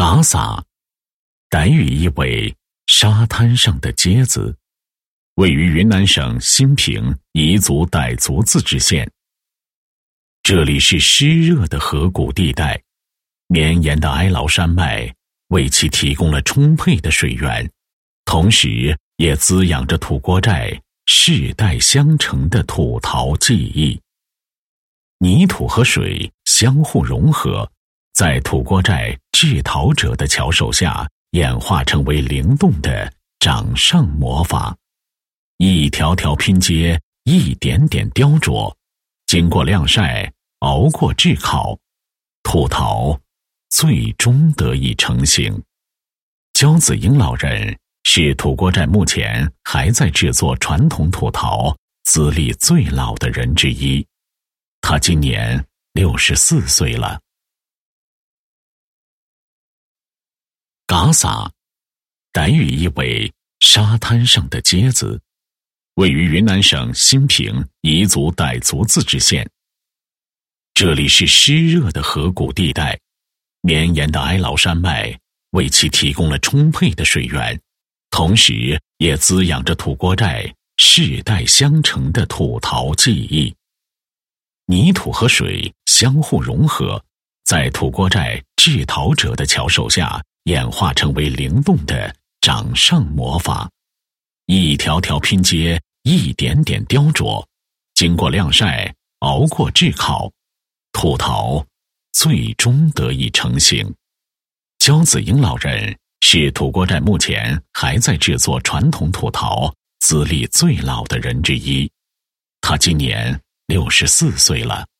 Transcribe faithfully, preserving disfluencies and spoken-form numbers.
嘎撒，傣语意为沙滩上的街子，位于云南省新平彝族傣族自治县。这里是湿热的河谷地带，绵延的哀牢山脉为其提供了充沛的水源，同时也滋养着土锅寨世代相承的土陶技艺。泥土和水相互融合，在土锅寨制陶者的巧手下演化成为灵动的掌上魔法，一条条拼接，一点点雕琢，经过晾晒，熬过炙烤，土陶最终得以成型。焦子英老人是土锅寨目前还在制作传统土陶资历最老的人之一，他今年六十四岁了。嘎撒，傣语意为沙滩上的街子，位于云南省新平彝族傣族自治县。这里是湿热的河谷地带，绵延的哀牢山脉为其提供了充沛的水源，同时也滋养着土锅寨世代相承的土陶技艺。泥土和水相互融合，在土锅寨制陶者的巧手下演化成为灵动的掌上魔法，一条条拼接，一点点雕琢，经过晾晒，熬过炙烤，土陶最终得以成型。焦子英老人是土锅寨目前还在制作传统土陶资历最老的人之一，他今年六十四岁了。